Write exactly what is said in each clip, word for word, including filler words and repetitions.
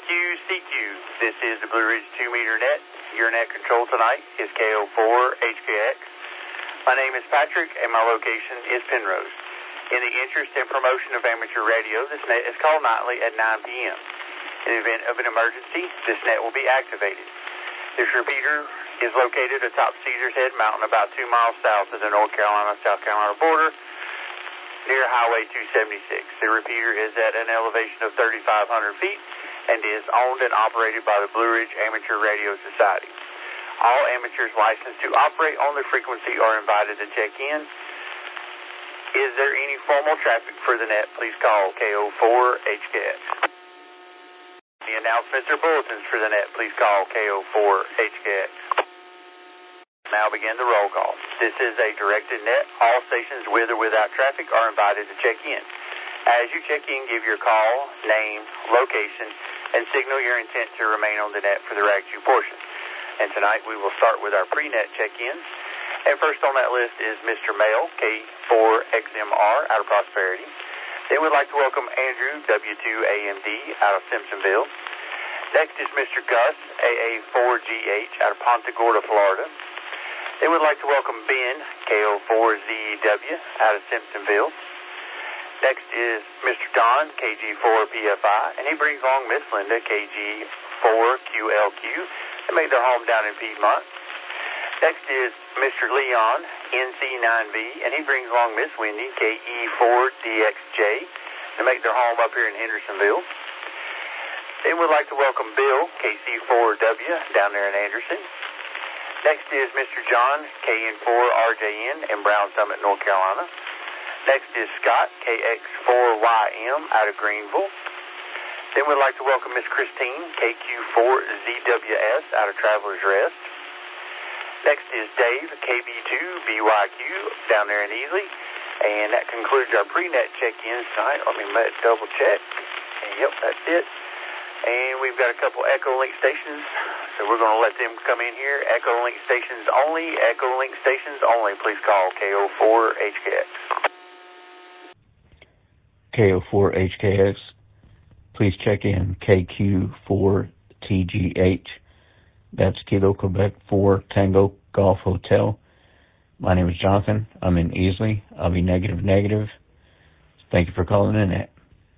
Q C Q. This is the Blue Ridge two meter net. Your net control tonight is K O four H K X. My name is Patrick, and my location is Penrose. In the interest and promotion of amateur radio, this net is called nightly at nine p.m. In the event of an emergency, this net will be activated. This repeater is located atop Caesars Head Mountain, about two miles south of the North Carolina-South Carolina border, near Highway two seventy-six. The repeater is at an elevation of thirty-five hundred feet and is owned and operated by the Blue Ridge Amateur Radio Society. All amateurs licensed to operate on the frequency are invited to check in. Is there any formal traffic for the net? Please call K O four H K X. The announcements or bulletins for the net, please call K O four H K X. Now begin the roll call. This is a directed net. All stations with or without traffic are invited to check in. As you check in, give your call, name, location, and signal your intent to remain on the net for the R A G two portion. And tonight we will start with our pre-net check-ins. And first on that list is Mister Mail, K four X M R, out of Prosperity. Then we'd like to welcome Andrew, W two A M D, out of Simpsonville. Next is Mister Gus, A A four G H, out of Ponta Gorda, Florida. Then we'd like to welcome Ben, K O four Z W, out of Simpsonville. Next is Mister Don, K G four P F I, and he brings along Miss Linda, K G four Q L Q, to make their home down in Piedmont. Next is Mister Leon, N C nine V, and he brings along Miss Wendy, K E four D X J, to make their home up here in Hendersonville. Then we'd like to welcome Bill, K C four W, down there in Anderson. Next is Mister John, K N four R J N, in Brown Summit, North Carolina. Next is Scott, K X four Y M, out of Greenville. Then we'd like to welcome Miss Christine, K Q four Z W S, out of Traveler's Rest. Next is Dave, K B two B Y Q, down there in Easley. And that concludes our pre-net check-ins tonight. Let me double check. And yep, that's it. And we've got a couple Echo Link stations, so we're going to let them come in here. Echo Link stations only, Echo Link stations only. Please call K O four H K X. K O four H K X. Please check in K Q four T G H. That's Kilo Quebec four Tango Golf Hotel. My name is Jonathan. I'm in Easley. I'll be negative negative. Thank you for calling in. Net.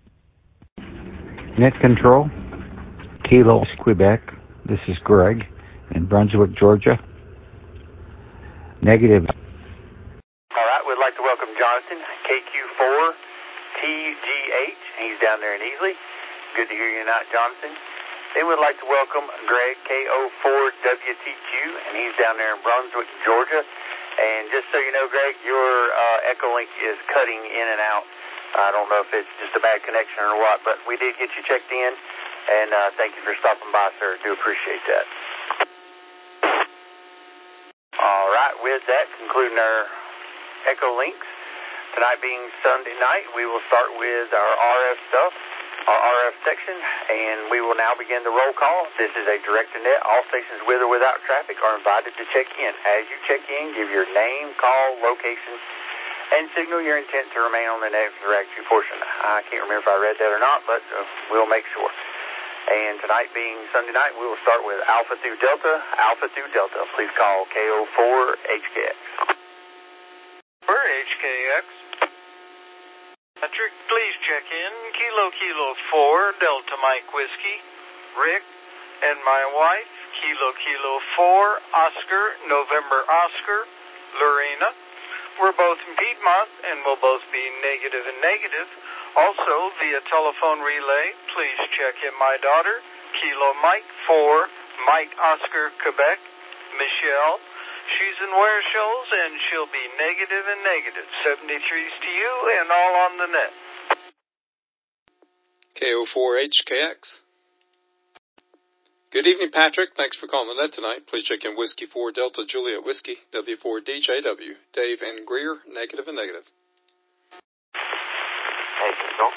Net control. Kilo Quebec. This is Greg in Brunswick, Georgia. Negative. All right, we'd like to welcome Jonathan, K Q four T G H. He's down there in Easley. Good to hear you tonight, Jonathan. Then we'd like to welcome Greg, K O four W T Q, and he's down there in Brunswick, Georgia. And just so you know, Greg, your uh, Echo Link is cutting in and out. I don't know if it's just a bad connection or what, but we did get you checked in, and uh, thank you for stopping by, sir. Do appreciate that. All right, with that, concluding our Echo Links. Tonight being Sunday night, we will start with our R F stuff, our R F section, and we will now begin the roll call. This is a directed net. All stations with or without traffic are invited to check in. As you check in, give your name, call, location, and signal your intent to remain on the net for the R A G two portion. I can't remember if I read that or not, but uh, we'll make sure. And tonight being Sunday night, we will start with Alpha through Delta, Alpha through Delta. Please call K O four H K X. For H K X. Patrick, please check in. Kilo Kilo four, Delta Mike Whiskey. Rick and my wife, Kilo Kilo four, Oscar, November Oscar, Lorena. We're both in Piedmont and will both be negative and negative. Also, via telephone relay, please check in my daughter, Kilo Mike four, Mike Oscar, Quebec, Michelle. She's in Ware Shoals, and she'll be negative and negative. seventy-threes to you and all on the net. K O four H K X. Good evening, Patrick. Thanks for calling the net tonight. Please check in Whiskey four Delta Juliet Whiskey, W four D J W. Dave and Greer, negative and negative. Hey, Control.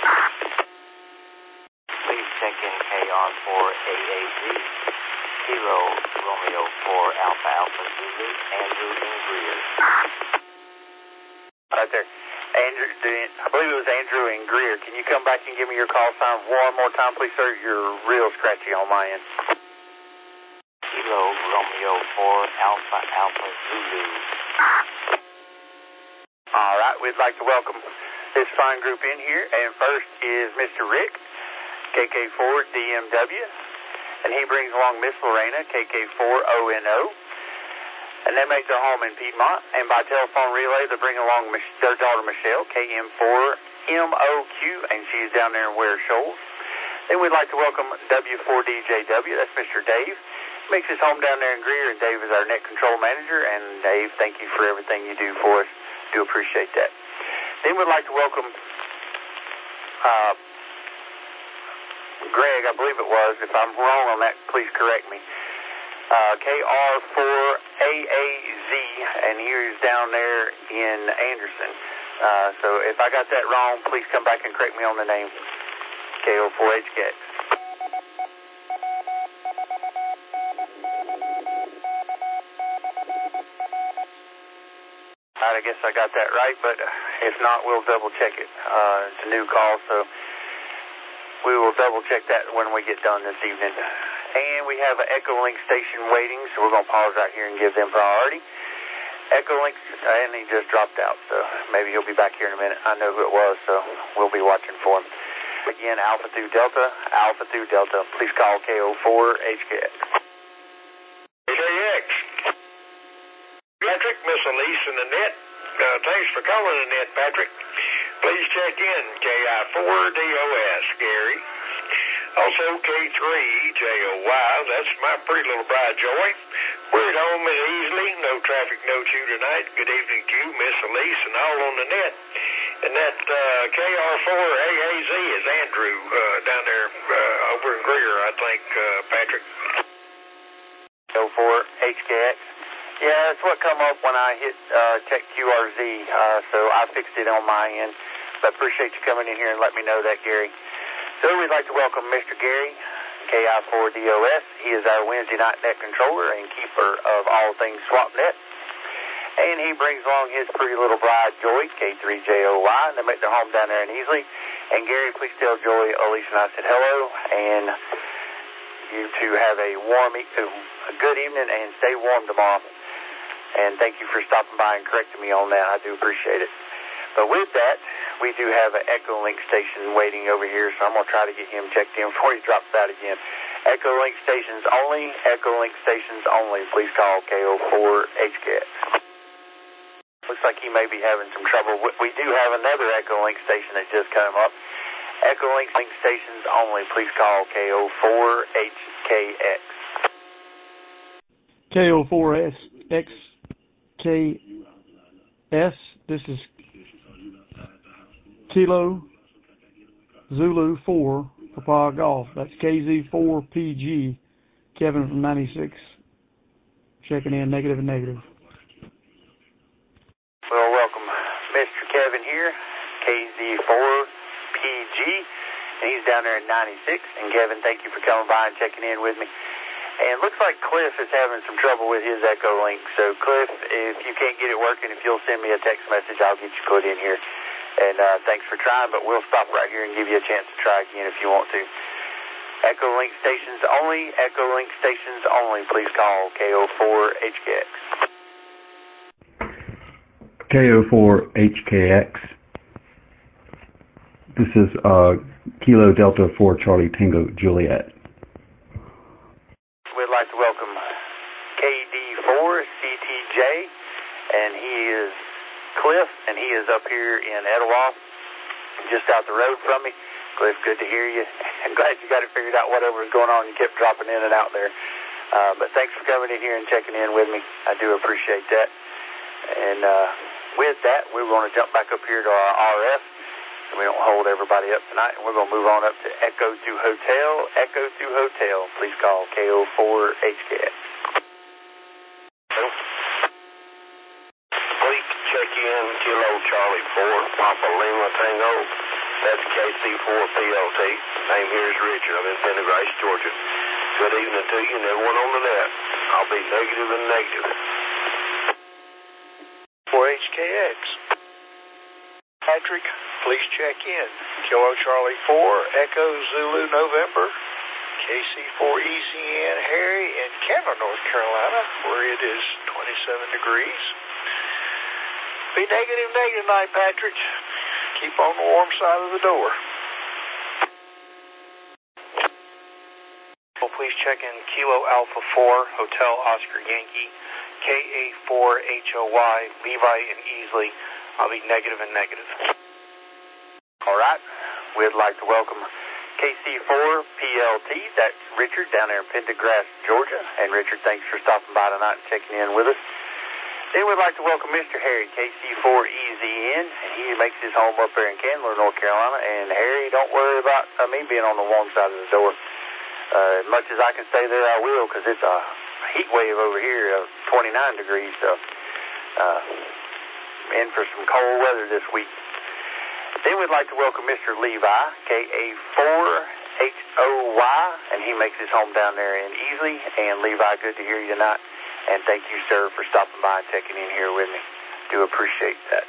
Please check in K R four A A Z. Kilo Romeo four Alpha Alpha Zulu, Andrew and Greer. Right there. Andrew, I believe it was Andrew and Greer. Can you come back and give me your call sign one more time, please, sir? You're real scratchy on my end. Kilo Romeo four Alpha Alpha Zulu. All right, we'd like to welcome this fine group in here. And first is Mister Rick, K K four D M W. And he brings along Miss Lorena, K K four O N O. And they make their home in Piedmont. And by telephone relay, they bring along their daughter, Michelle, K M four M O Q, and she's down there in Ware Shoals. Then we'd like to welcome W four D J W. That's Mister Dave. Makes his home down there in Greer, and Dave is our net control manager. And Dave, thank you for everything you do for us. Do appreciate that. Then we'd like to welcome uh, Greg, I believe it was. If I'm wrong on that, please correct me. Uh, K R four A A Z, and he is down there in Anderson. Uh, so if I got that wrong, please come back and correct me on the name. K O four H K X. All right, I guess I got that right, but if not, we'll double check it. Uh, it's a new call, so we will double check that when we get done this evening. And we have an Echolink station waiting, so we're going to pause right here and give them priority. Echolink, and he just dropped out, so maybe he'll be back here in a minute. I know who it was, so we'll be watching for him. Again, Alpha through Delta, Alpha through Delta. Please call K O four H K X. H K X. Patrick, Miss Elise in the net. Uh, thanks for calling the net, Patrick. Please check in K I four D O S, Gary. Also K three J O Y, that's my pretty little bride, Joy. We're at home and easily, no traffic, no chew tonight. Good evening to you, Miss Elise, and all on the net. And that uh, K R four A A Z is Andrew uh, down there uh, over in Greer, I think, uh, Patrick. K O four H K X. Yeah, that's what come up when I hit uh, check Q R Z, uh, so I fixed it on my end. But appreciate you coming in here and let me know that, Gary. So we'd like to welcome Mister Gary, K I four D O S. He is our Wednesday night net controller and keeper of all things SwapNet. And he brings along his pretty little bride, Joy, K three J O Y, and they make their home down there in Easley. And Gary, please tell Joy, Elise, and I said hello, and you two have a warm, a good evening, and stay warm tomorrow. And thank you for stopping by and correcting me on that. I do appreciate it. But with that, we do have an Echolink station waiting over here, so I'm going to try to get him checked in before he drops out again. Echolink stations only, Echolink stations only. Please call K O four H K X. Looks like he may be having some trouble. We do have another Echolink station that just came up. Echolink link stations only. Please call K O four H K X. K O four X K S. This is Kilo Zulu four Papa Golf. That's K Z four P G. Kevin from ninety-six. Checking in, negative and negative. Well, welcome Mister Kevin here, K Z four P G, and he's down there at ninety-six. And Kevin, thank you for coming by and checking in with me. And it looks like Cliff is having some trouble with his Echolink. So, Cliff, if you can't get it working, if you'll send me a text message, I'll get you put in here. And uh, thanks for trying, but we'll stop right here and give you a chance to try again if you want to. Echolink stations only, Echolink stations only. Please call K O four H K X. K O four H K X. This is uh, Kilo Delta four Charlie Tango Juliet. We'd like to welcome K D four C T J, and he is Cliff, and he is up here in Etowah, just out the road from me. Cliff, good to hear you. I'm glad you got it figured out, whatever was going on. You kept dropping in and out there. Uh, but thanks for coming in here and checking in with me. I do appreciate that. And uh, with that, we're going to jump back up here to our R F, so we don't hold everybody up tonight. And we're going to move on up to Echo two Hotel. Echo two Hotel. Please call K O four H K X. Check in Kilo Charlie four Papa Lima Tango. That's K C four P L T. Name here is Richard. I'm in Pendergrass, Georgia. Good evening to you and everyone on the net. I'll be negative and negative. four H K X. Patrick, please check in. Kilo Charlie four, Echo Zulu November, K C four E Z N Harry in Candler, North Carolina, where it is twenty-seven degrees. Be negative, negative night, Patrick. Keep on the warm side of the door. Well, please check in Kilo Alpha four, Hotel Oscar Yankee, K A four H O Y, Levi and Easley. I'll be negative and negative. All right. We'd like to welcome K C four P L T. That's Richard down there in Pendergrass, Georgia. And Richard, thanks for stopping by tonight and checking in with us. Then we'd like to welcome Mister Harry, K C four E Z N. He makes his home up there in Candler, North Carolina. And Harry, don't worry about uh, me being on the warm side of the door. Uh, as much as I can stay there, I will, because it's a heat wave over here of twenty-nine degrees. So, uh, in for some cold weather this week. Then we'd like to welcome Mister Levi, K A four H O Y, and he makes his home down there in Easley. And Levi, good to hear you tonight. And thank you, sir, for stopping by and checking in here with me. Do appreciate that.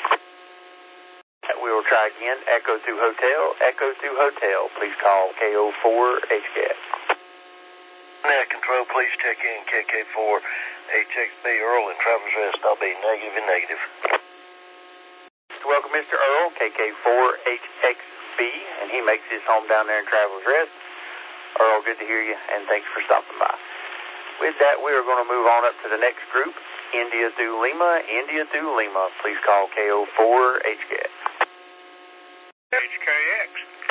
We will try again. Echo two Hotel. Echo two Hotel. Please call K O four H K X. Net control, please check in K K four H X B Earl and Travelers Rest. I'll be negative and negative. Welcome, Mister Earl, K K four H X B, and he makes his home down there in Travelers Rest. Earl, good to hear you, and thanks for stopping by. With that, we are going to move on up to the next group, India through Lima. India through Lima. Please call K O four H K X. H K X.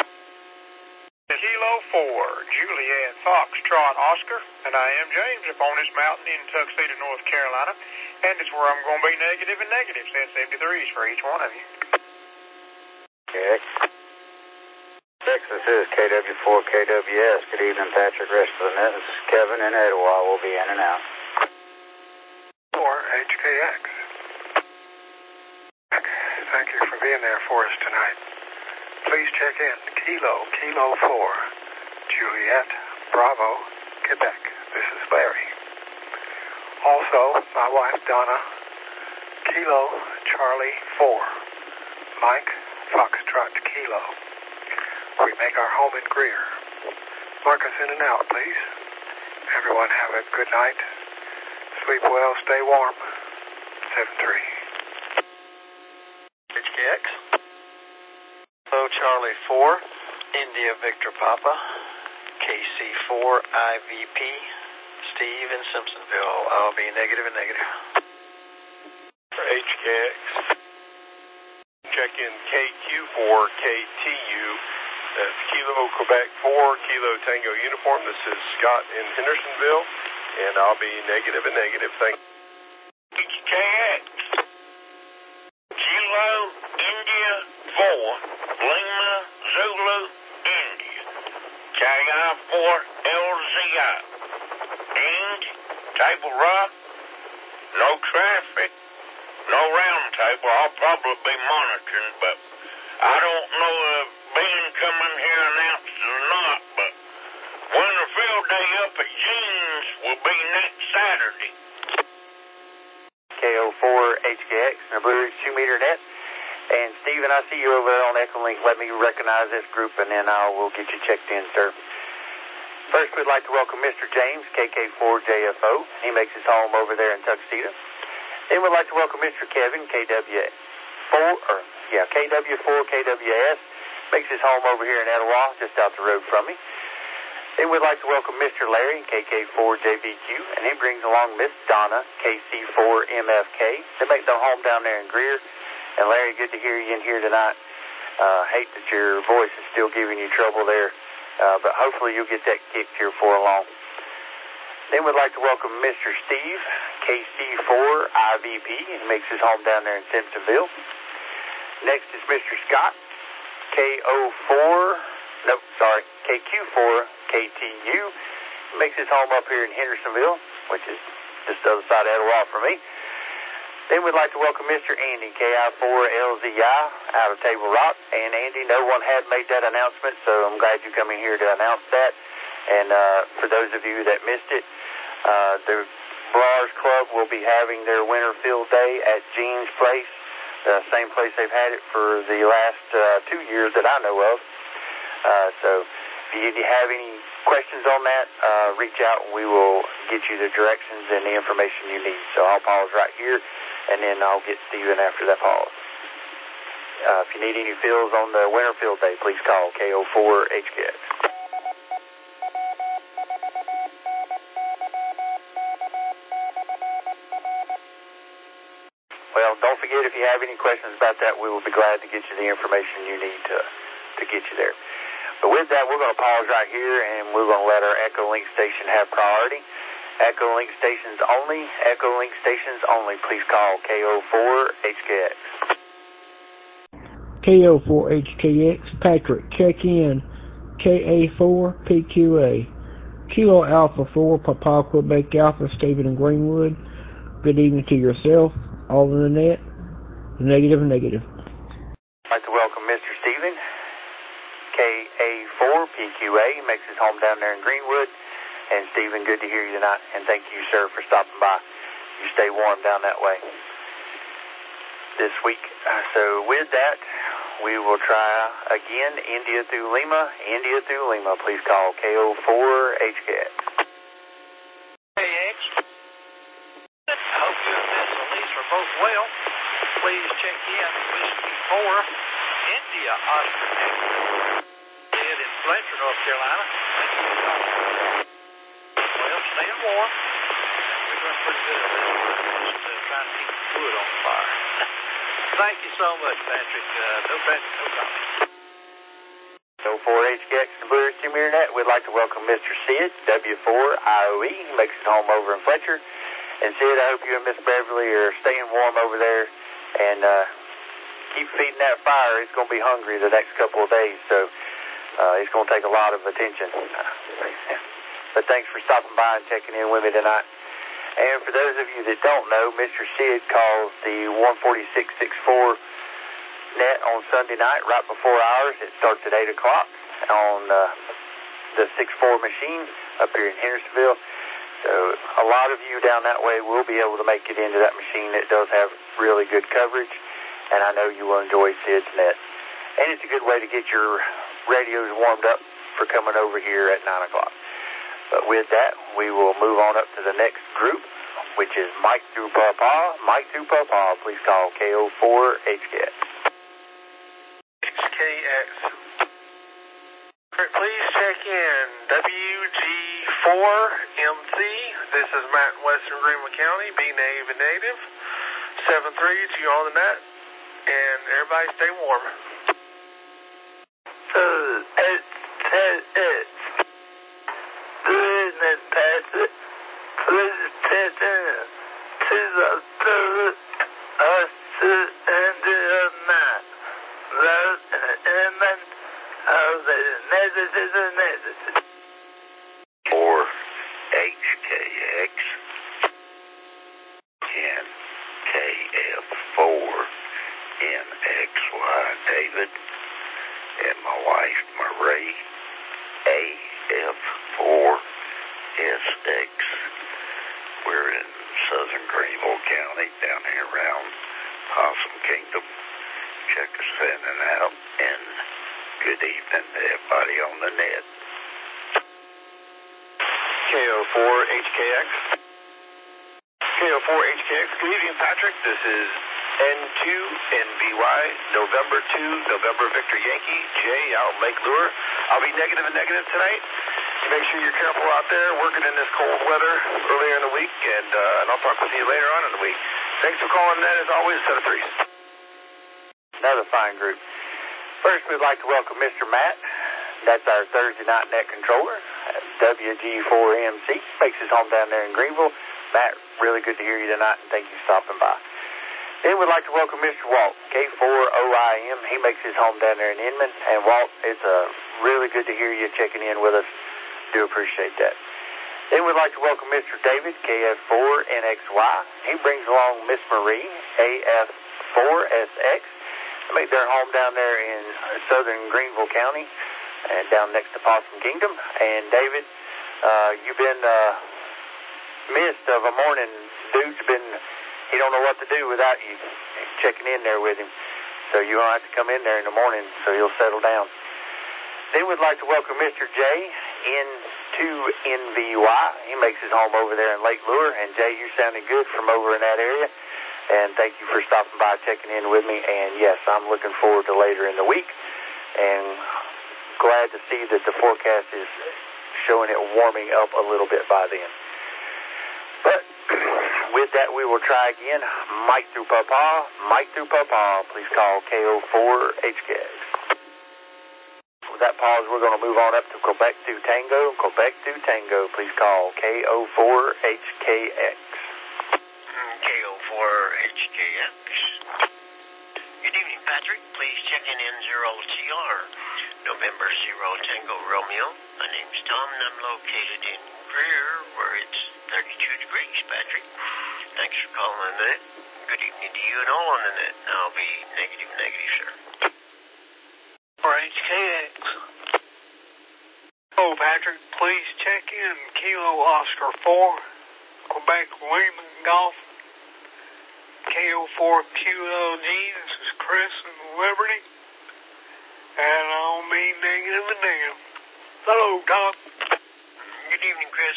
Kilo four, Juliet Foxtrot Oscar, and I am James up on this mountain in Tuxedo, North Carolina, and it's where I'm going to be negative and negative, saying seventy-threes for each one of you. Okay. Texas is K W four K W S. Good evening, Patrick. Rest of the net. This is Kevin in Etowah. We'll be in and out. four H K X. Thank you for being there for us tonight. Please check in Kilo, Kilo four, Juliet, Bravo, Quebec. This is Larry. Also, my wife Donna, Kilo, Charlie four, Mike, Foxtrot, Kilo. We make our home in Greer. Mark us in and out, please. Everyone have a good night. Sleep well, stay warm. seven three. H K X. Hello, Charlie four, India Victor Papa, K C four I V P, Steve in Simpsonville. I'll be negative and negative. H K X. Check in K Q four K T U. That's Kilo Quebec four, Kilo Tango Uniform. This is Scott in Hendersonville, and I'll be negative and negative. Thank you. H K X. Kilo India four, Lima Zulu India. K I four L Z I. And Table Rock, no traffic, no round table. I'll probably be monitoring, but I don't know if Ben coming here announced it or not, but Winter Field Day up at Jeans will be next Saturday. K O four H K X, and a Blue Ridge two meter net. And Steven, I see you over there on Echolink. Let me recognize this group, and then I will get you checked in, sir. First, we'd like to welcome Mister James, K K four J F O. He makes his home over there in Tuxedo. Then we'd like to welcome Mister Kevin, K W four, or yeah, K W four K W S. Makes his home over here in Etowah, just out the road from me. Then we'd like to welcome Mister Larry, K K four J B Q, and he brings along Miss Donna, K C four M F K. They make their home down there in Greer. And Larry, good to hear you in here tonight. Uh, hate that your voice is still giving you trouble there, uh, but hopefully you'll get that kicked here before long. Then we'd like to welcome Mister Steve, K C four I V P. He makes his home down there in Simpsonville. Next is Mister Scott, K O four, nope, sorry, K Q four K T U. He makes his home up here in Hendersonville, which is just the other side of Etowah for me. Then we'd like to welcome Mister Andy, K I four L Z I, out of Table Rock. And Andy, no one had made that announcement, so I'm glad you come in here to announce that. And uh, for those of you that missed it, uh, the Brars Club will be having their Winter Field Day at Jean's Place the same place they've had it for the last uh, two years that I know of. Uh, so if you have any questions on that, uh, reach out and we will get you the directions and the information you need. So I'll pause right here, and then I'll get Stephen after that pause. Uh, if you need any fills on the winter field day, please call K O four H K X. Well, don't forget, if you have any questions about that, we will be glad to get you the information you need to, to get you there. But with that, we're going to pause right here, and we're going to let our Echolink station have priority. Echolink stations only. Echolink stations only. Please call K O four H K X. K O four H K X, Patrick, check in. K A four P Q A. Kilo Alpha four, Papa Quebec Alpha, Stephen and Greenwood. Good evening to yourself, all in the net. Negative, negative. I'd like to welcome Mister Stephen, K A four P Q A. He makes his home down there in Greenwood. And Stephen, good to hear you tonight. And thank you, sir, for stopping by. You stay warm down that way this week. So with that, we will try again, India through Lima. India through Lima. Please call K O four H K X. K X. I hope you and Miss Elise are both well. Please check in Whiskey four, India Oscar Dead in Fletcher, North Carolina. Thank you for calling. Well, staying warm. We're doing pretty good at this. Just uh, trying to keep the wood on fire. Thank you so much, Patrick. Uh, no Patrick, no comment. K O four H K X and Blue Ridge two meter net. We'd like to welcome Mister Sid, W four I O E. He makes his home over in Fletcher. And Sid, I hope you and Miss Beverly are staying warm over there. And uh, keep feeding that fire. It's going to be hungry the next couple of days. So uh, it's going to take a lot of attention. But thanks for stopping by and checking in with me tonight. And for those of you that don't know, Mister Sid calls the one forty-six sixty-four net on Sunday night right before ours. It starts at eight o'clock on uh, the six four machine up here in Hendersonville. So a lot of you down that way will be able to make it into that machine. It does have really good coverage, and I know you will enjoy Sid's net. And it's a good way to get your radios warmed up for coming over here at nine o'clock. But with that, we will move on up to the next group, which is Mike through Pawpaw. Mike through Pawpaw, please call K O four H K X. H K X. Please check in W G four M C. This is Matt in Western Greenwood County, be native and native. seven three to you on the net. And everybody stay warm. Uh, it's, it's, it's. Goodness, Patrick. Please check in to the third us to end of night. Love and amen of the negative and negative. four H K X and K F four N X Y David and my wife Marie A F four S X. We're in southern Greenville County, down here around Possum Kingdom. Check us in and out, and good evening to everybody on the net. K O four H K X. K O four H K X. Good evening, Patrick. This is N two N B Y, November two, November Victor Yankee, J out Lake Lure. I'll be negative and negative tonight. Make sure you're careful out there working in this cold weather earlier in the week, and, uh, and I'll talk with you later on in the week. Thanks for calling in, as always, set of threes. Another fine group. First, we'd like to welcome Mister Matt. That's our Thursday night net controller, W G four M C. Makes his home down there in Greenville. Matt, really good to hear you tonight, and thank you for stopping by. Then we'd like to welcome Mister Walt, K four O I M. He makes his home down there in Inman. And Walt, it's uh, really good to hear you checking in with us. Do appreciate that. Then we'd like to welcome Mister David, K F four N X Y. He brings along Miss Marie, A F four S X. They make their home down there in southern Greenville County and down next to Possum Kingdom. And David, uh, you've been uh, missed of a morning. Dude's been he don't know what to do without you checking in there with him. So you don't have to come in there in the morning, so he'll settle down. Then we'd like to welcome Mister J in to N V Y. He makes his home over there in Lake Lure. And Jay, you're sounding good from over in that area. And thank you for stopping by, checking in with me. And yes, I'm looking forward to later in the week. And glad to see that the forecast is showing it warming up a little bit by then. But with that, we will try again. Mike through Papa. Mike through Papa. Please call K O four H K X. With that pause, we're going to move on up to Quebec through Tango. Quebec through Tango. Please call K O four H K X. K O four H K X. Good evening, Patrick. Please check in N zero T R. November zero Tango Romeo. My name's Tom, and I'm located in Greer, where it's thirty-two degrees, Patrick. Thanks for calling on that. Good evening to you and all on the net. I'll be negative, negative, sir. For H K X. Oh, Patrick, please check in Kilo Oscar four, Quebec Lima Golf, K O four Q L G. This is Chris in Liberty, and I'll be negative and negative. Hello, Tom. Good evening, Chris.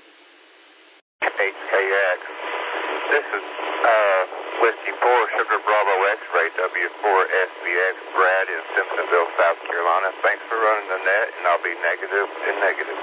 H K X. This is uh, Whiskey four, Sugar Bravo X-Ray, W four S B X, Brad in Simpsonville, South Carolina. Thanks for running the net, and I'll be negative and negative.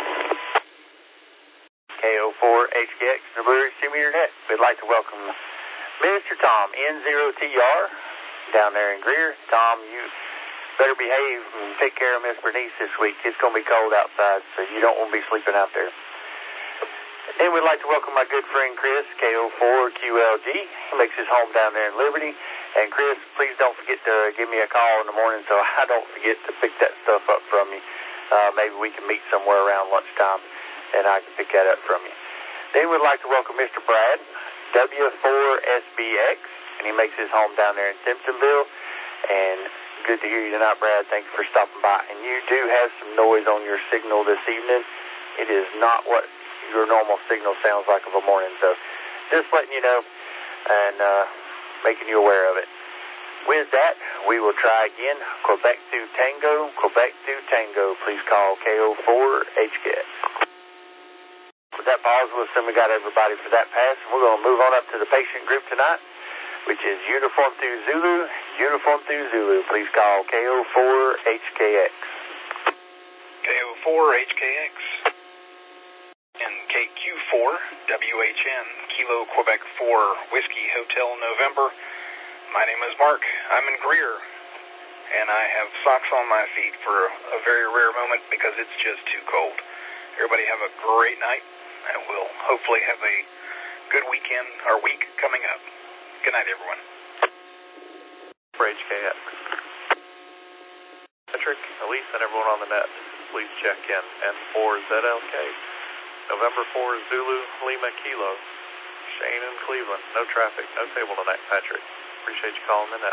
K O four H K X, the Blue Ridge two meter net. We'd like to welcome Mister Tom, N zero T R, down there in Greer. Tom, you better behave and take care of Miss Bernice this week. It's going to be cold outside, so you don't want to be sleeping out there. And we'd like to welcome my good friend Chris, K O four Q L G. He makes his home down there in Liberty. And Chris, please don't forget to give me a call in the morning so I don't forget to pick that stuff up from you. Uh, maybe we can meet somewhere around lunchtime and I can pick that up from you. Then we'd like to welcome Mister Brad, W four S B X. And he makes his home down there in Simpsonville. And good to hear you tonight, Brad. Thank you for stopping by. And you do have some noise on your signal this evening. It is not what your normal signal sounds like of a morning, so just letting you know and uh, making you aware of it. With that, we will try again. Quebec through Tango, Quebec through Tango. Please call K O four H K X. With that pause, we'll assume we got everybody for that pass. We're going to move on up to the patient group tonight, which is Uniform through Zulu, Uniform through Zulu. Please call K O four H K X. K O four H K X. And K Q four W H N, Kilo Quebec four, Whiskey Hotel November. My name is Mark. I'm in Greer, and I have socks on my feet for a very rare moment because it's just too cold. Everybody have a great night, and we'll hopefully have a good weekend or week coming up. Good night, everyone. For H K X. Patrick, Elise, and everyone on the net, please check in. N four Z L K. November four, Zulu, Lima, Kilo. Shane in Cleveland. No traffic, no table tonight, Patrick. Appreciate you calling the net.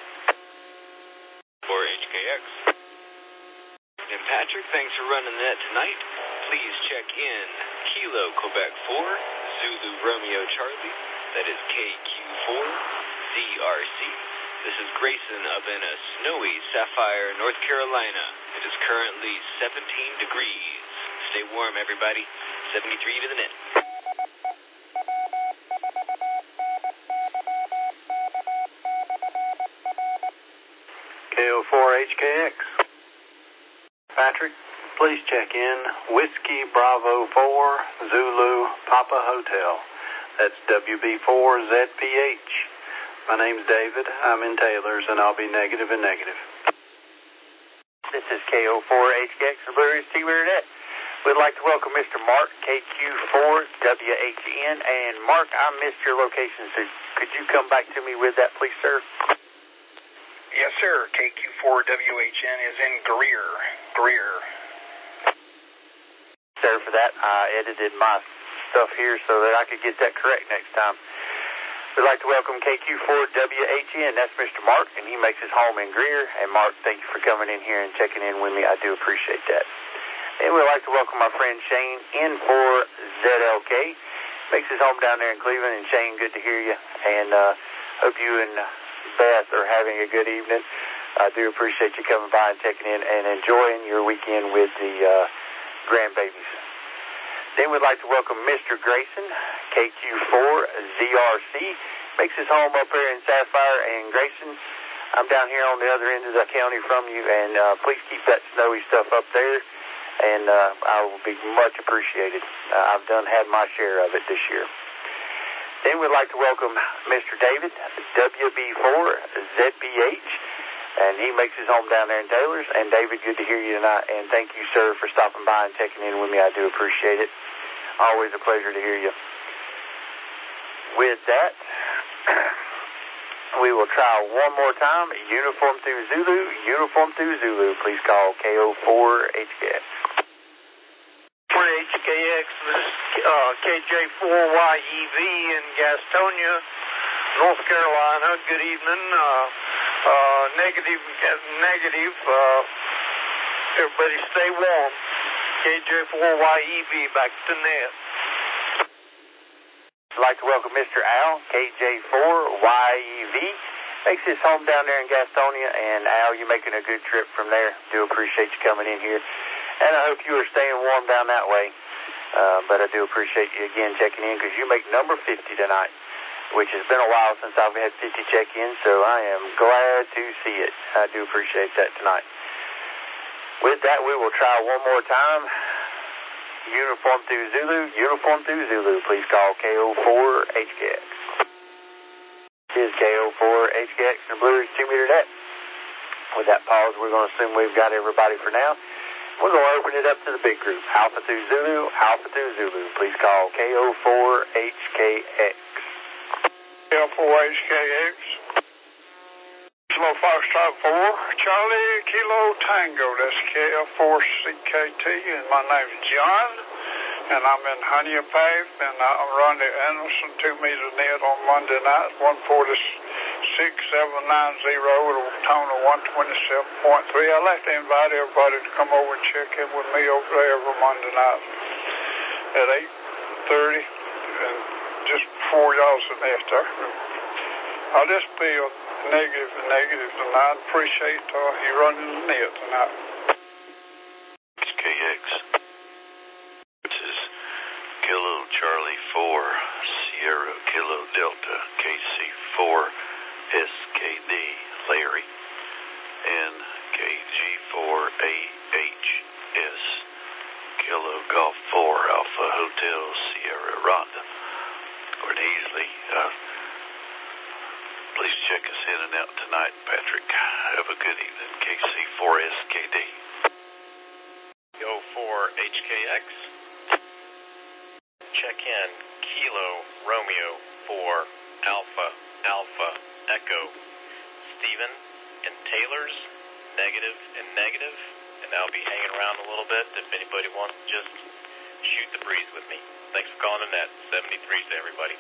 For H K X. And Patrick, thanks for running that tonight. Please check in Kilo, Quebec four, Zulu, Romeo, Charlie. That is K Q four, Z R C. This is Grayson up in a snowy Sapphire, North Carolina. It is currently seventeen degrees. Stay warm, everybody. seventy-three to the net. K O four H K X. Patrick, please check in Whiskey Bravo four, Zulu, Papa Hotel. That's W B four Z P H. My name's David. I'm in Taylor's, and I'll be negative and negative. This is K O four H K X from Blue Ridge T meter net. We'd like to welcome Mister Mark, K Q four W H N. And Mark, I missed your location, so could you come back to me with that, please, sir? Yes, sir. K Q four W H N is in Greer. Greer. Sorry for that. I edited my stuff here so that I could get that correct next time. We'd like to welcome K Q four W H N. That's Mister Mark, and he makes his home in Greer. And Mark, thank you for coming in here and checking in with me. I do appreciate that. And we'd like to welcome our friend Shane in for Z L K. makes his home down there in Cleveland. And Shane, good to hear you. And uh, hope you and Beth are having a good evening. I do appreciate you coming by and checking in and enjoying your weekend with the uh, grandbabies. Then we'd like to welcome Mister Grayson, K Q four Z R C. Makes his home up here in Sapphire. And Grayson, I'm down here on the other end of the county from you, and uh, please keep that snowy stuff up there. And uh, I will be much appreciated. Uh, I've done had my share of it this year. Then we'd like to welcome Mister David, W B four Z B H, and he makes his home down there in Taylor's. And David, good to hear you tonight, and thank you, sir, for stopping by and checking in with me. I do appreciate it. Always a pleasure to hear you. With that, we will try one more time. Uniform through Zulu, uniform through Zulu. Please call K O four H K X. For H K X, this is uh, K J four Y E V in Gastonia, North Carolina. Good evening. Uh, uh, negative, negative. Uh, everybody stay warm. K J four Y E V back to net. I'd like to welcome Mister Al, K J four Y E V. Makes his home down there in Gastonia. And Al, you're making a good trip from there. Do appreciate you coming in here. And I hope you are staying warm down that way. Uh, but I do appreciate you again checking in, because you make number fifty tonight, which has been a while since I've had fifty check-ins, so I am glad to see it. I do appreciate that tonight. With that, we will try one more time. Uniform through Zulu, uniform through Zulu. Please call K O four H K X. This is K O four H K X and the Blue Ridge two meter net. With that pause, we're going to assume we've got everybody for now. We're going to open it up to the big group. Alpha through Zulu, Alpha through Zulu. Please call K O four H K X. K O four H K X. Kilo Foxtrot four, Charlie Kilo Tango. That's K F four C K T. And my name's John. And I'm in Honea Path. And I run the Anderson two meter net on Monday night, one forty-six seven nine zero with a tone of one twenty-seven point three. I'd like to invite everybody to come over and check in with me over there every Monday night at eight thirty, and just before y'all's the net there. I'll just be a negative and negative tonight. Appreciate uh, you running the net tonight. It's K X. This is Kilo Charlie four, Sierra Kilo Delta, K C four, S K D, Larry, and K G four A H S, Kilo Golf four, Alpha Hotel, Sierra Rhonda. We're in Easley. Uh, please check us in and out tonight, Patrick. Have a good evening, K C four S K D. K O four H K X. Check in Kilo Romeo four, Alpha, Alpha, Echo, Stephen and Taylor's, negative and negative, and I'll be hanging around a little bit if anybody wants to just shoot the breeze with me. Thanks for calling in that. seventy-three to everybody.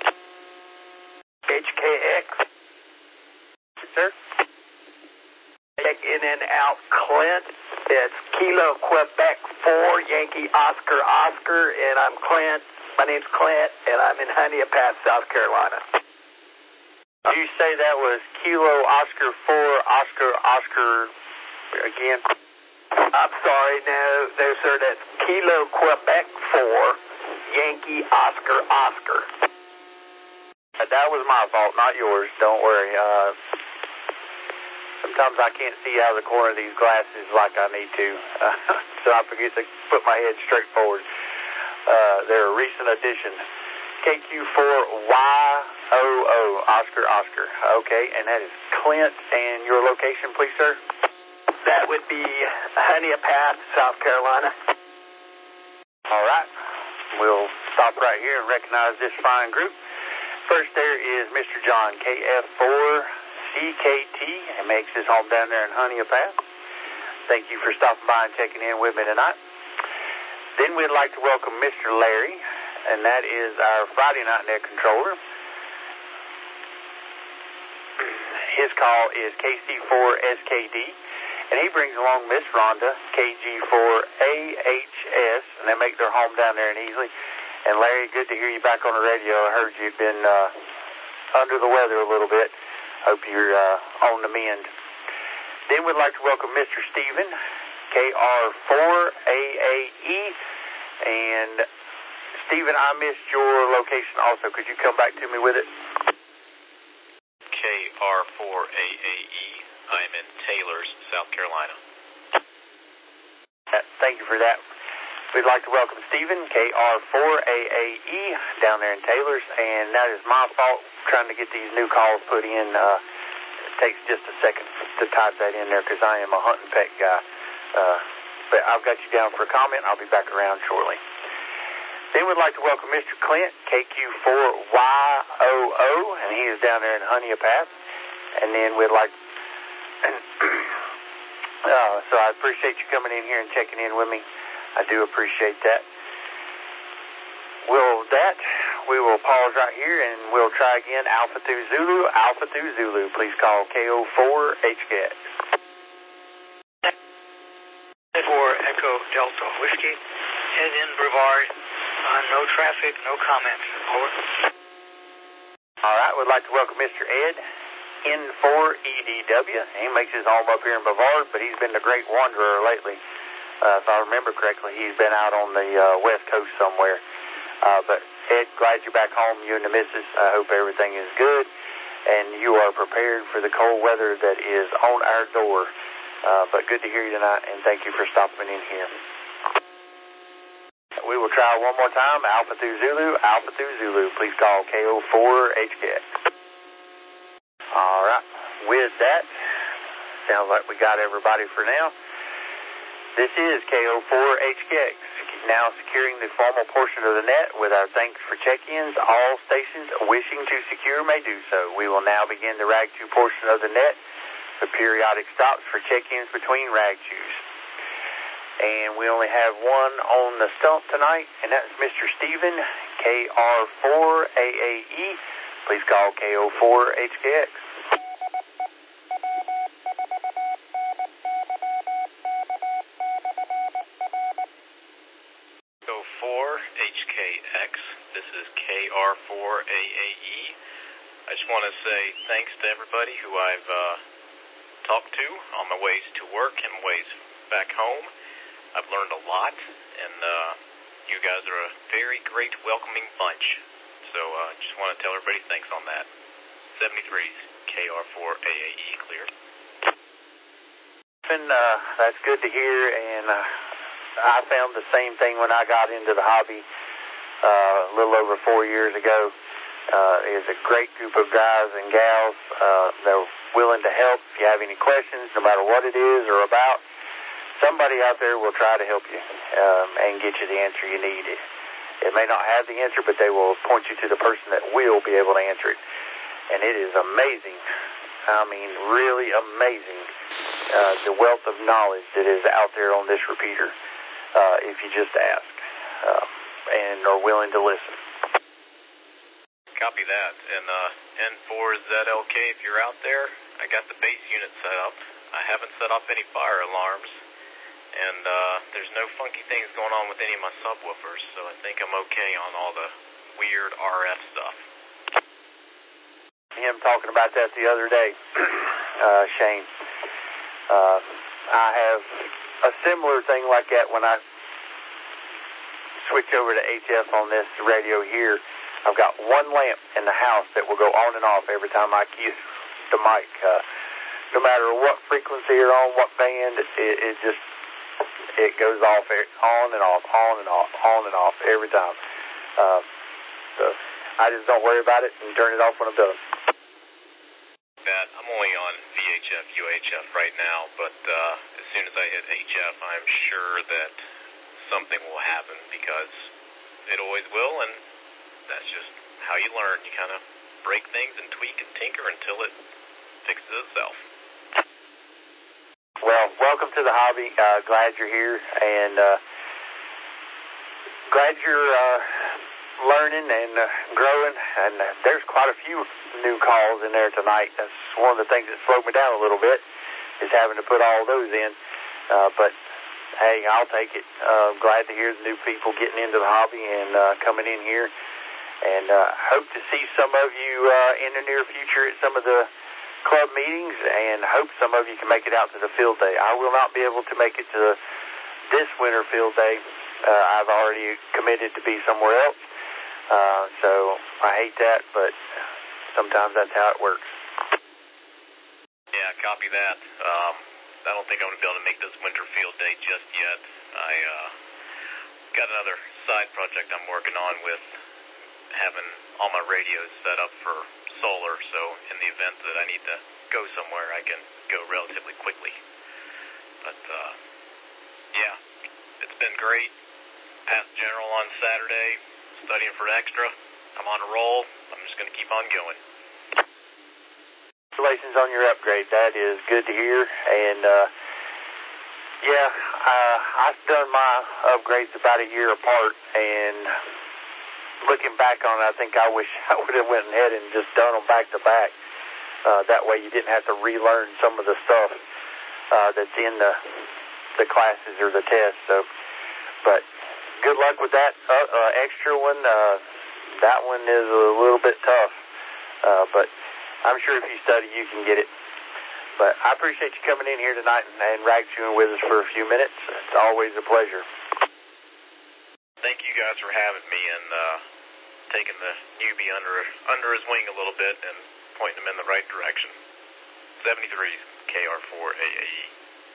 H K X. Sir? Check in and out Clint. It's Kilo Quebec four, Yankee Oscar Oscar, and I'm Clint. My name's Clint, and I'm in Honea Path, South Carolina. Did you say that was Kilo Oscar four, Oscar Oscar again? I'm sorry, no, no, sir, that's Kilo Quebec four, Yankee Oscar Oscar. That was my fault, not yours. Don't worry. Uh, sometimes I can't see out of the corner of these glasses like I need to, uh, so I forget to put my head straight forward. Uh, they're a recent addition. K Q four Y O O, Oscar Oscar. Okay, and that is Clint. And your location, please, sir? That would be Honea Path, South Carolina. All right. We'll stop right here and recognize this fine group. First there is Mister John, K F four C K T, and makes his home down there in Honea Path. Thank you for stopping by and checking in with me tonight. Then we'd like to welcome Mister Larry, and that is our Friday night net controller. His call is K C four S K D, and he brings along Miss Rhonda, K G four A H S, and they make their home down there in Easley. And Larry, good to hear you back on the radio. I heard you've been uh, under the weather a little bit. Hope you're uh, on the mend. Then we'd like to welcome Mister Stephen, K R four A A E. And Stephen, I missed your location also. Could you come back to me with it? K R four A A E. I'm in Taylors, South Carolina. Uh, thank you for that. We'd like to welcome Stephen, K R four A A E, down there in Taylors. And that is my fault trying to get these new calls put in. Uh, it takes just a second to type that in there because I am a hunting pet guy. Uh, but I've got you down for a comment. I'll be back around shortly. Then we'd like to welcome Mister Clint, K Q four Y O O, and he is down there in Honea Path. And then we'd like... uh, so I appreciate you coming in here and checking in with me. I do appreciate that. Will that, we will pause right here and we'll try again. Alpha two Zulu, Alpha two Zulu. Please call K O four H K X. For Echo Delta Whiskey, head in Brevard. Uh, no traffic, no comments. Over. All right, we'd like to welcome Mister Ed, N four E D W. He makes his home up here in Brevard, but he's been the great wanderer lately. Uh, if I remember correctly, he's been out on the uh, west coast somewhere. Uh, but Ed, glad you're back home, you and the missus. I hope everything is good, and you are prepared for the cold weather that is on our door. Uh, but good to hear you tonight, and thank you for stopping in here. We will try one more time. Alpha two Zulu, Alpha two Zulu. Please call K O four H K X. All right. With that, sounds like we got everybody for now. This is K O four H K X, now securing the formal portion of the net with our thanks for check-ins. All stations wishing to secure may do so. We will now begin the Rag two portion of the net, the periodic stops for check-ins between Rag twos. And we only have one on the stump tonight, and that's Mister Stephen, K R four A A E. Please call K O four H K X. H K X. This is K R four A A E. I just want to say thanks to everybody who I've uh, talked to on my ways to work and ways back home. I've learned a lot, and uh, you guys are a very great welcoming bunch. So I uh, just want to tell everybody thanks on that. seventy-three's K R four A A E clear. And, uh, that's good to hear, and uh, I found the same thing when I got into the hobby uh, a little over four years ago. Uh, it's a great group of guys and gals. Uh, they're willing to help if you have any questions, no matter what it is or about. Somebody out there will try to help you um, and get you the answer you need. It, it may not have the answer, but they will point you to the person that will be able to answer it. And it is amazing. I mean, really amazing, uh, the wealth of knowledge that is out there on this repeater, uh, if you just ask uh, and are willing to listen. Copy that. And uh, N four Z L K, if you're out there, I got the base unit set up. I haven't set off any fire alarms, and uh, there's no funky things going on with any of my subwoofers, so I think I'm okay on all the weird R F stuff. Him talking about that the other day, uh, Shane. Uh, I have a similar thing like that when I switch over to H F on this radio here. I've got one lamp in the house that will go on and off every time I cue the mic. Uh, no matter what frequency you're on, what band, it, it just, it goes off on and off, on and off, on and off every time. Uh, so I just don't worry about it and turn it off when I'm done. That I'm only on V H F, U H F right now, but uh, as soon as I hit H F, I'm sure that something will happen because it always will, and that's just how you learn. You kind of break things and tweak and tinker until it fixes itself. Well, welcome to the hobby. Uh, glad you're here, and uh, glad you're uh, learning and uh, growing. And uh, there's quite a few new calls in there tonight. That's one of the things that slowed me down a little bit, is having to put all those in. Uh, but hey, I'll take it. Uh, glad to hear the new people getting into the hobby and uh, coming in here. And uh, hope to see some of you uh, in the near future at some of the club meetings, and hope some of you can make it out to the field day. I will not be able to make it to the, this winter field day. Uh, I've already committed to be somewhere else. Uh, so I hate that, but sometimes that's how it works. Yeah, copy that. Um, I don't think I'm going to be able to make this winter field day just yet. I uh, got another side project I'm working on with having all my radios set up for solar, so in the event that I need to go somewhere, I can go relatively quickly. But, uh, yeah, it's been great. Passed general on Saturday, studying for extra. I'm on a roll. I'm just going to keep on going. Congratulations on your upgrade. That is good to hear. And, uh, yeah, uh, I've done my upgrades about a year apart, and looking back on it, I think I wish I would have went ahead and just done them back to back. Uh, that way you didn't have to relearn some of the stuff uh, that's in the the classes or the tests. So, but good luck with that uh, uh, extra one. Uh, that one is a little bit tough, uh, but I'm sure if you study, you can get it. But I appreciate you coming in here tonight and, and rag chewing with us for a few minutes. It's always a pleasure. Thank you guys for having me and uh, taking the newbie under under his wing a little bit and pointing him in the right direction. seventy-three K R four A A E.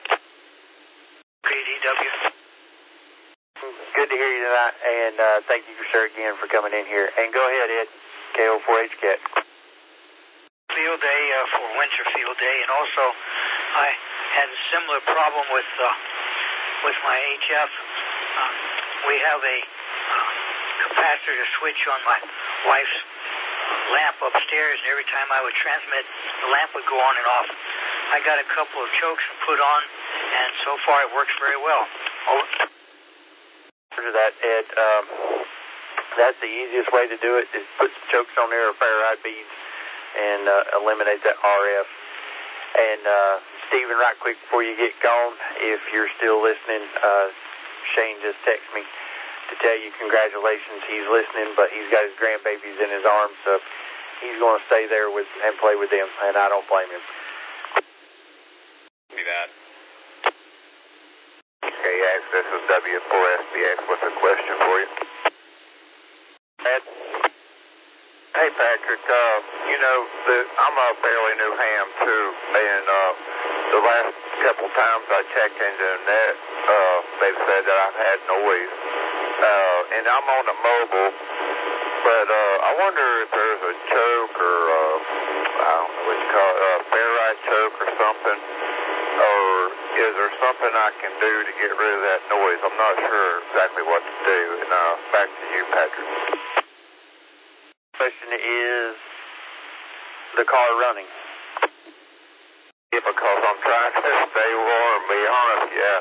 K D W. Good to hear you tonight, and uh, thank you, sir, again for coming in here. And go ahead, Ed, K O four H C A T. Field day uh, for winter field day, and also I had a similar problem with uh, with my H F. Uh, we have a uh, capacitor switch on my wife's lamp upstairs, and every time I would transmit, the lamp would go on and off. I got a couple of chokes put on, and so far it works very well. Over. To that, Ed, um, that's the easiest way to do it, is put some chokes on there or Faraday beads and uh, eliminate that R F. And uh, Stephen, right quick before you get gone, if you're still listening, uh, Shane just texted me to tell you congratulations. He's listening, but he's got his grandbabies in his arms, so he's going to stay there with and play with them, and I don't blame him. See that. K X, this is W four S B X with a question for you. Ed? Hey, Patrick, uh, you know, the, I'm a fairly new ham, too, and uh, the last couple times I checked into the net, uh, they've said that I've had noise, uh, and I'm on a mobile, but uh, I wonder if there's a choke or, uh, I don't know what you call it, a ferrite choke or something, or is there something I can do to get rid of that noise? I'm not sure exactly what to do, and uh, back to you, Patrick. Question is the car running? Yeah, because I'm trying to stay warm, be honest, yeah.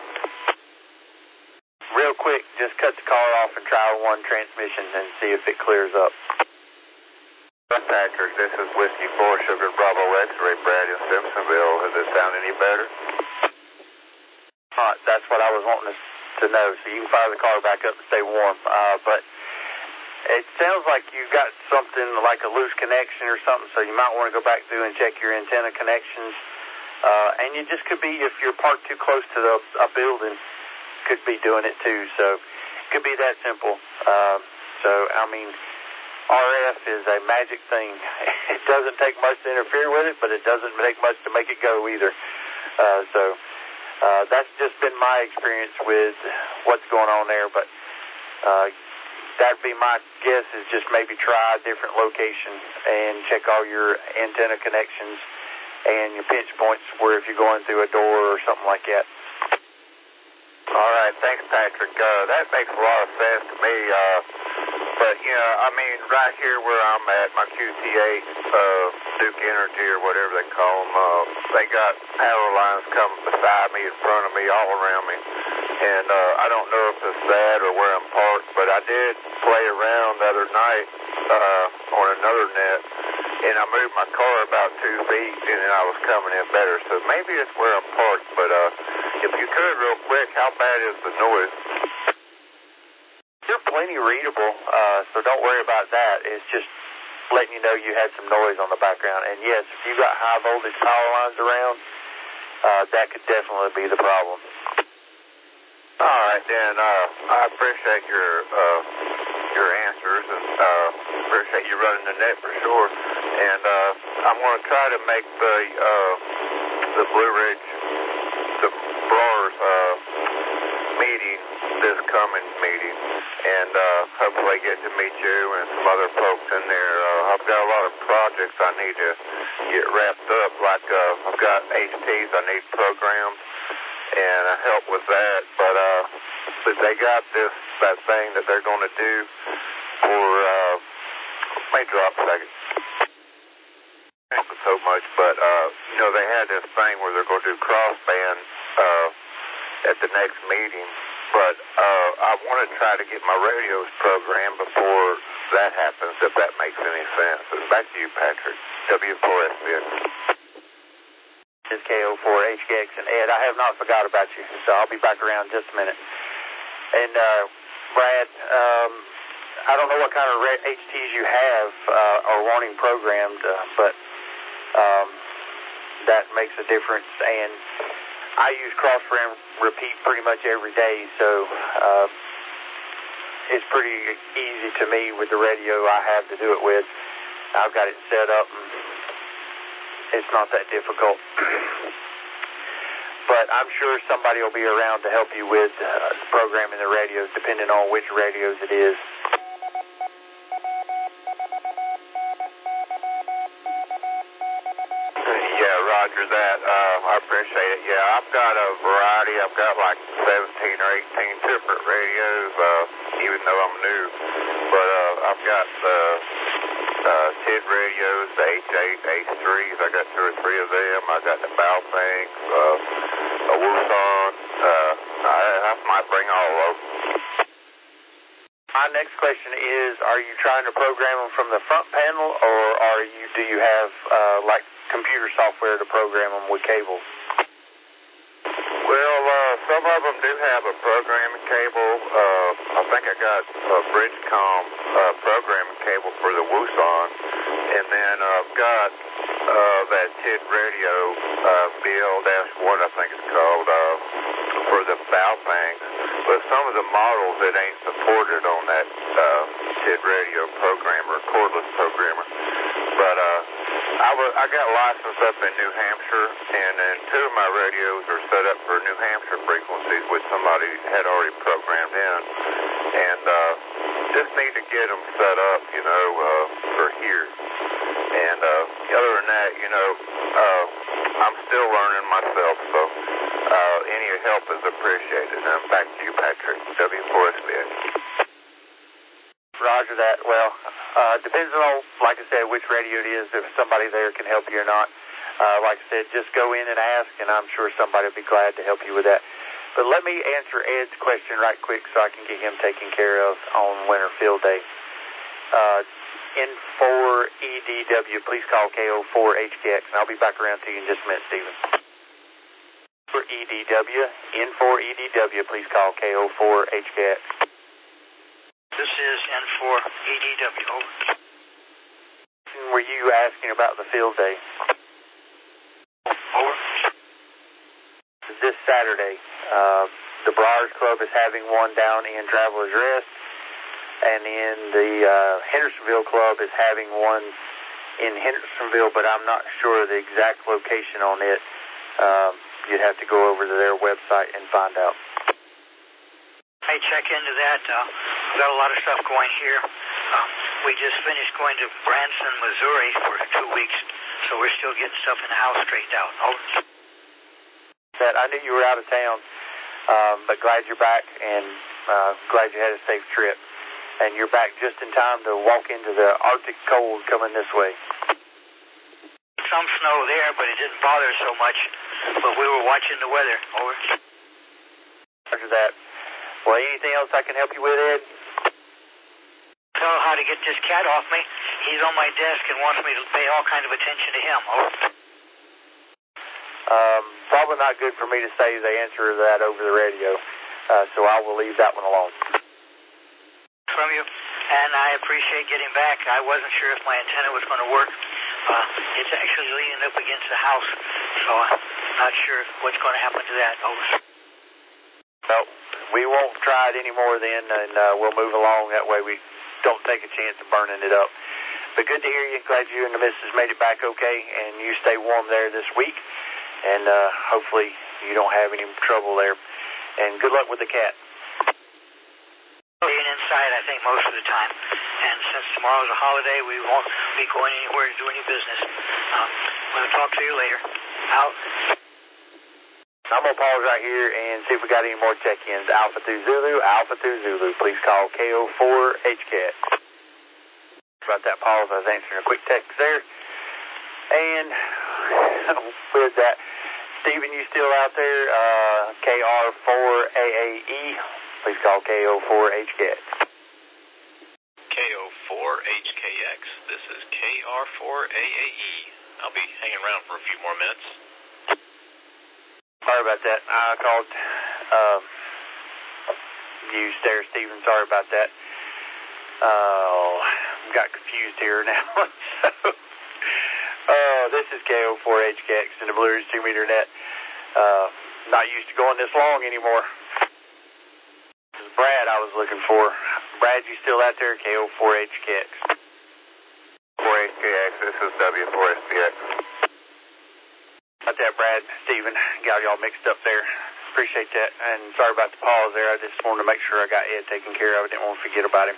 Real quick, just cut the car off and try one transmission and see if it clears up. Patrick, this is Whiskey four Sugar Bravo X-Ray, Brad in Simpsonville. Does it sound any better? Uh, that's what I was wanting to know, so you can fire the car back up and stay warm. Uh, but it sounds like you got something like a loose connection or something, so you might want to go back through and check your antenna connections. Uh, and you just could be, if you're parked too close to the, a building, could be doing it too. So it could be that simple. Uh, so, I mean, R F is a magic thing. It doesn't take much to interfere with it, but it doesn't take much to make it go either. Uh, so uh, that's just been my experience with what's going on there. But uh, that'd be my guess, is just maybe try a different location and check all your antenna connections and your pinch points where if you're going through a door or something like that. All right, thanks, Patrick. Uh, that makes a lot of sense to me. Uh, but, you know, I mean, right here where I'm at, my Q T eight, uh, Duke Energy or whatever they call them, uh, they got power lines coming beside me, in front of me, all around me. And uh, I don't know if it's that or where I'm parked, but I did play around the other night uh, on another net, and I moved my car about two feet, and then I was coming in better. So maybe it's where I'm parked, but uh, if you could, real quick, how bad is the noise? You're plenty readable, uh, so don't worry about that. It's just letting you know you had some noise on the background. And yes, if you got high voltage power lines around, uh, that could definitely be the problem. All right, then. Uh, I appreciate your uh, your answers, and uh, appreciate you running the net for sure. And uh, I'm going to try to make the uh, the Blue Ridge, the Brewers uh, meeting, this coming meeting, and uh, hopefully get to meet you and some other folks in there. Uh, I've got a lot of projects I need to get wrapped up, like uh, I've got H Ts I need programmed, and I help with that. But uh, but they got this that thing that they're going to do for. Uh, may drop a second. Thank you so much, but uh, you know they had this thing where they're going to do crossband uh, at the next meeting. But uh, I want to try to get my radios programmed before that happens, if that makes any sense. And back to you, Patrick. W four S B X. This is K O four H K X, and Ed, I have not forgot about you, so I'll be back around in just a minute. And uh, Brad, um, I don't know what kind of H Ts you have uh, or wanting programmed, uh, but um, that makes a difference. And I use cross repeat pretty much every day, so uh, it's pretty easy to me with the radio I have to do it with. I've got it set up, and it's not that difficult. But I'm sure somebody will be around to help you with uh, programming the radios, depending on which radios it is. Yeah, roger that. Uh, I appreciate it. Yeah, I've got a variety. I've got like seventeen or eighteen different radios, uh, even though I'm new. But uh, I've got the uh, T I D radios, the H eight, H threes. I got two or three of them. I got the Baofengs, uh, a Wooson. Uh, I, I might bring all of them. My next question is, are you trying to program them from the front panel, or are you do you have uh, like computer software to program them with cables? Well, uh, some of them do have a programming cable. Uh, I think I got a Bridgecom uh, programming cable for the Wooson, and then I've got uh, that T I D radio, uh, B L one, I think it's called, uh, for the Baofengs. But some of the models that ain't supported on that uh, T I D radio programmer, cordless programmer. But uh, I, was, I got licensed up in New Hampshire, and then two of my radios are set up for New Hampshire frequencies, which somebody had already programmed in. And uh, just need to get them set up, you know, uh, for here. And uh, other than that, you know, uh, I'm still learning myself, so uh, any help is appreciated. And back to you, Patrick, W four S B X. Roger that. Well, uh, depends on, like I said, which radio it is, if somebody there can help you or not. Uh, like I said, just go in and ask, and I'm sure somebody will be glad to help you with that. But let me answer Ed's question right quick so I can get him taken care of on Winter Field Day. Uh, N four E D W, please call K O four H K X, and I'll be back around to you in just a minute, Stephen. For E D W, N four E D W, please call K O four H K X. This is N four E D W, over. Were you asking about the field day? Over. This Saturday, uh, the Briars Club is having one down in Travelers Rest, and then the uh, Hendersonville Club is having one in Hendersonville, but I'm not sure the exact location on it. Um, you'd have to go over to their website and find out. I check into that. Uh, we've got a lot of stuff going here. Uh, we just finished going to Branson, Missouri for two weeks, so we're still getting stuff in the house straightened out. Over. That I knew you were out of town, um, but glad you're back, and uh, glad you had a safe trip. And you're back just in time to walk into the Arctic cold coming this way. Some snow there, but it didn't bother so much. But we were watching the weather. Over. Roger that. Well, anything else I can help you with, Ed? Tell how to get this cat off me. He's on my desk and wants me to pay all kind of attention to him. Over. Um... probably not good for me to say the answer to that over the radio, uh, so I will leave that one alone. From you, and I appreciate getting back. I wasn't sure if my antenna was going to work. Uh, it's actually leaning up against the house, so I'm not sure what's going to happen to that. Over. No, we won't try it anymore then, and uh, we'll move along. That way we don't take a chance of burning it up. But good to hear you. Glad you and the missus made it back okay, and you stay warm there this week, and uh, hopefully you don't have any trouble there. And good luck with the cat. Being inside, I think, most of the time. And since tomorrow's a holiday, we won't be going anywhere to do any business. Uh, we'll talk to you later. Out. I'm going to pause right here and see if we got any more check-ins. Alpha two Zulu, Alpha two Zulu. Please call K O four H K X. About that pause, I was answering a quick text there. And with that, Stephen, you still out there? Uh, K R four A A E. Please call K O four H K X. K O four H K X. This is K R four A A E. I'll be hanging around for a few more minutes. Sorry about that. I called uh, you there, Stephen. Sorry about that. Oh, uh, got confused here now. so, uh, this is K O four H K X in the Blue Ridge two meter net. Uh, not used to going this long anymore. This is Brad I was looking for. Brad, you still out there? K O four H K X. four H K X, this is W four S B X. About that, Brad, Stephen, got y'all mixed up there. Appreciate that. And sorry about the pause there. I just wanted to make sure I got Ed taken care of. I didn't want to forget about him.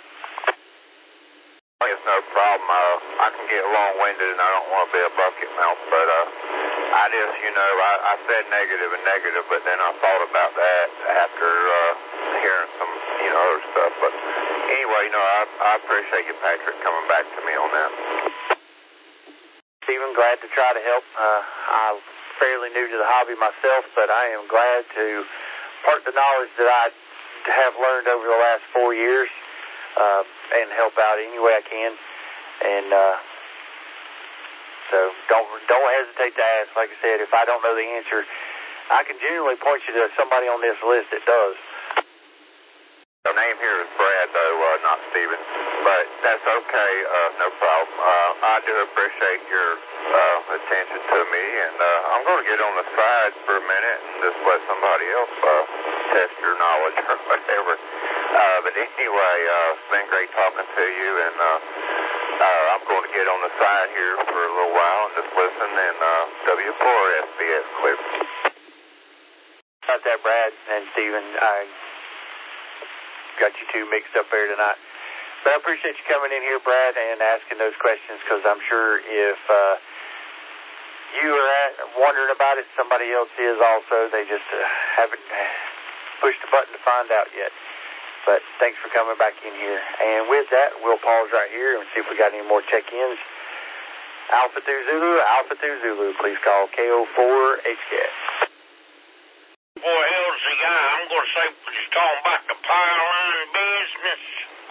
It's no problem. Uh, I can get long-winded and I don't want to be a bucket mouth, but uh, I just, you know, I, I said negative and negative, but then I thought about that after uh, hearing some, you know, other stuff. But anyway, you know, I, I appreciate you, Patrick, coming back to me on that. Stephen, glad to try to help. Uh, I'm fairly new to the hobby myself, but I am glad to part the knowledge that I have learned over the last four years uh, and help out any way I can. And uh, so don't don't hesitate to ask. Like I said, if I don't know the answer, I can genuinely point you to somebody on this list that does. The name here is Brad, though, uh, not Stephen. But that's okay, uh, no problem. Uh, I do appreciate your uh, attention to me, and uh, I'm going to get on the side for a minute and just let somebody else uh, test your knowledge or whatever. Uh, but anyway, uh, it's been great talking to you, and uh, uh, I'm going to get on the side here for a little while and just listen, and uh, W four S B S clear. About that, Brad and Stephen, I got you two mixed up there tonight. But I appreciate you coming in here, Brad, and asking those questions, because I'm sure if uh, you are at, wondering about it, somebody else is also. They just uh, haven't pushed the button to find out yet. But thanks for coming back in here. And with that, we'll pause right here and see if we got any more check-ins. Alpha two Zulu, Alpha two Zulu, please call K O four H K X. Boy, L Z I, I'm going to say, just talking about the power line business.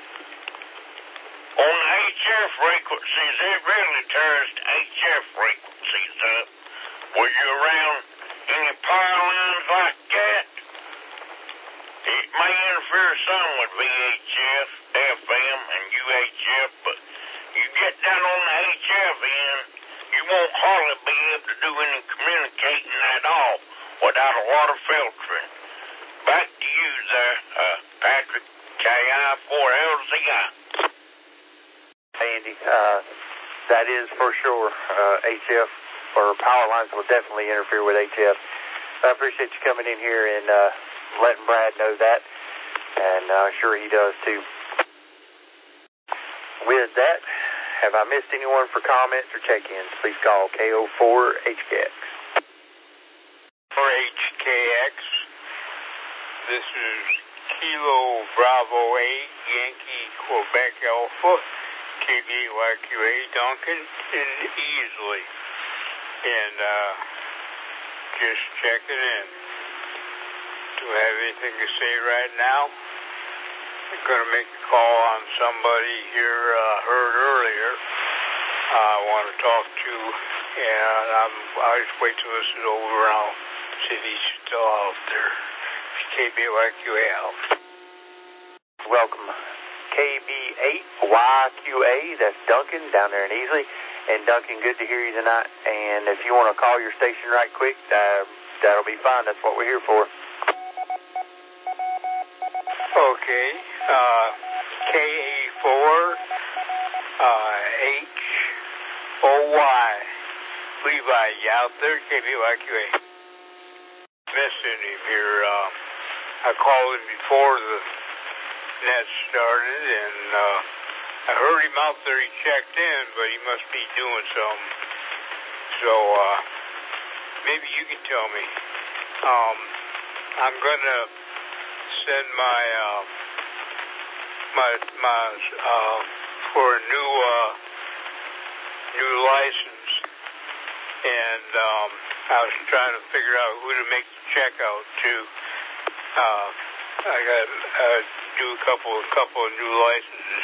On the H F frequencies, it really turns to H F frequencies up. Were you around any power lines like that? It may interfere some with V H F, F M, and U H F, but you get down on the H F end, you won't hardly be able to do any communicating at all without a water filtering. Back to you there, uh, Patrick, K I four L Z I. Andy, uh, that is for sure. Uh, H F or power lines will definitely interfere with H F. I appreciate you coming in here and uh, letting Brad know that, and I'm uh, sure he does too. With that, have I missed anyone for comments or check-ins? Please call K O four H K X. four H K X. This is Kilo Bravo eight, Yankee Quebec Alpha, K D Y Q A Duncan, and Easley. And uh, just checking in. Do I have anything to say right now? I'm going to make a call on somebody here uh, heard earlier. I want to talk to, and I'm, I'll just wait till this is over and I'll City's still out there. K B Y Q A out. Welcome. K B eight Y Q A, that's Duncan down there in Easley. And Duncan, good to hear you tonight. And if you want to call your station right quick, uh, that'll be fine. That's what we're here for. Okay. Uh, K A four uh, H O Y. Levi, you out there? K B Y Q A. Missing him here. Uh, I called him before the net started, and uh, I heard him out there. He checked in, but he must be doing something. So uh, maybe you can tell me. Um, I'm gonna send my uh, my my uh, for a new uh, new license, and um, I was trying to figure out who to make the check out to. Uh, I got uh, do a couple a couple of new licenses.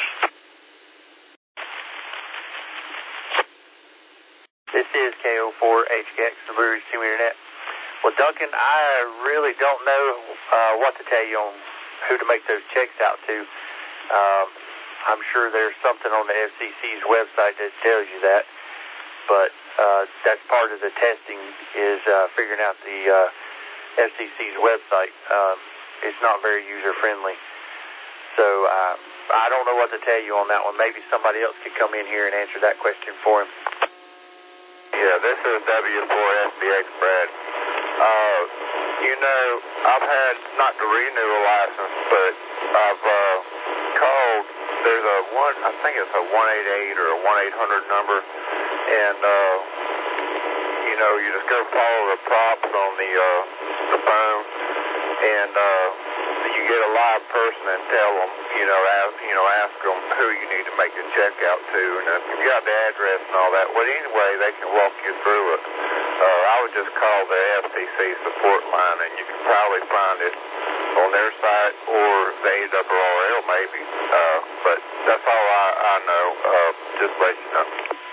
This is K O four H K X, the Blue Ridge two meter net. Well, Duncan, I really don't know uh, what to tell you on who to make those checks out to. Um, I'm sure there's something on the F C C's website that tells you that, but uh, that's part of the testing is uh, figuring out the uh, F C C's website. Um, it's not very user-friendly. So uh, I don't know what to tell you on that one. Maybe somebody else could come in here and answer that question for him. Yeah, this is W four S B X Brad. Uh, you know, I've had, not the renewal license, but I've uh, called, there's a one, I think it's a one eighty-eight or a one eight hundred number, and, uh, you know, you just go follow the prompts on the, uh, the phone, and uh, you get a live person and tell them, you know, ask, you know, ask them who you need to make a check out to, and if you got the address and all that, well, anyway, they can walk you through it. Uh, I would just call the F C C support line, and you can probably find it on their site or the A R R L maybe, uh, but that's all I, I know, uh, just let you know.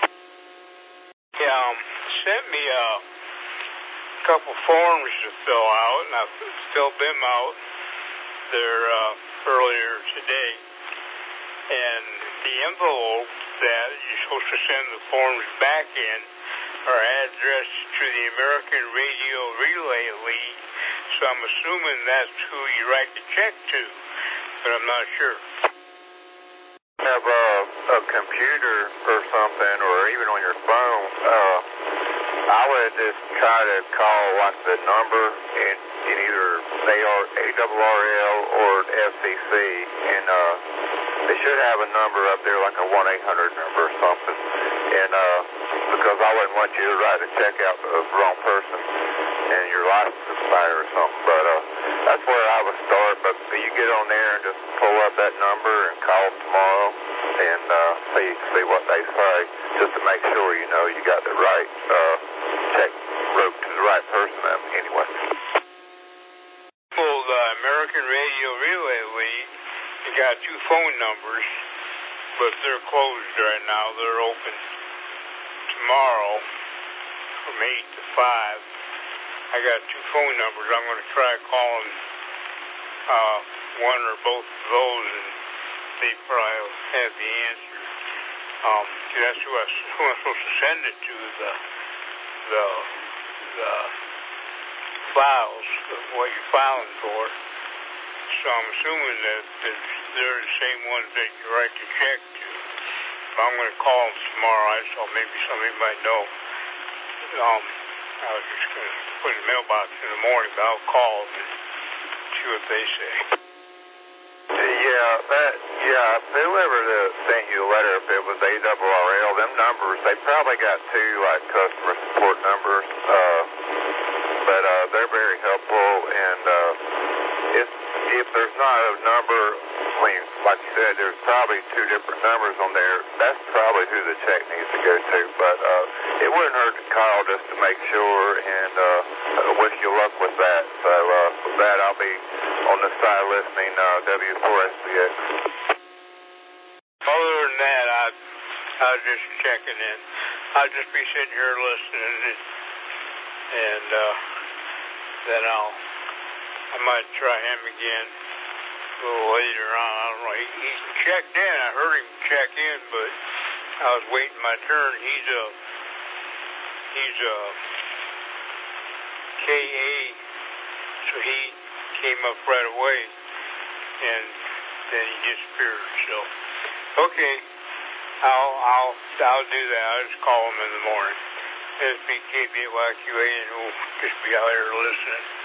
Yeah, um, sent me a couple forms to fill out, and I've filled them out there uh, earlier today, and the envelope that you're supposed to send the forms back in are addressed to the American Radio Relay League, so I'm assuming that's who you write the check to, but I'm not sure. Have a, a computer or something, or even on your phone, uh, I would just try to call like the number in, in either A R L or F C C, and uh, they should have a number up there like a one eight hundred number or something, and uh, because I wouldn't want you to write a check out to the wrong person and your license expire or something, but uh, that's where I would start. But you get on there and just pull up that number and call them tomorrow and uh, see see what they say, just to make sure you know you got the right uh, check wrote to the right person anyway. Well, the American Radio Relay League, you got two phone numbers, but they're closed right now. They're open tomorrow from eight to five. I got two phone numbers. I'm going to try calling uh, one or both of those, and they probably have the answer. Um, that's who, I, who I'm supposed to send it to, the the the files of what you're filing for. So I'm assuming that, that they're the same ones that you write the check to. I'm going to call them tomorrow. I thought maybe somebody might know. Um, I was just going to put in the mailbox in the morning, but I'll call them and see what they say. Yeah, that, yeah, whoever the, sent you a letter, if it was A R R L, them numbers, they probably got two, like, customer support numbers, uh, but uh, they're very helpful, and uh, if, if there's not a number, I mean, like you said, there's probably two different numbers on there, that's probably who the check needs to go to, but uh, it wouldn't hurt to call just to make sure, and uh, wish you luck with that. So uh, with that, I'll be on the side listening, uh, W four S B X. Other than that, I, I was just checking in. I'll just be sitting here listening, and, and uh, then I'll, I might try him again a little later on. I don't know. He, he checked in. I heard him check in, but I was waiting my turn. He's a, he's a K A, so he came up right away, and then he disappeared. So, okay, I'll I'll I'll do that. I'll just call him in the morning. S B K B Y Q A, and we'll just be out here listening.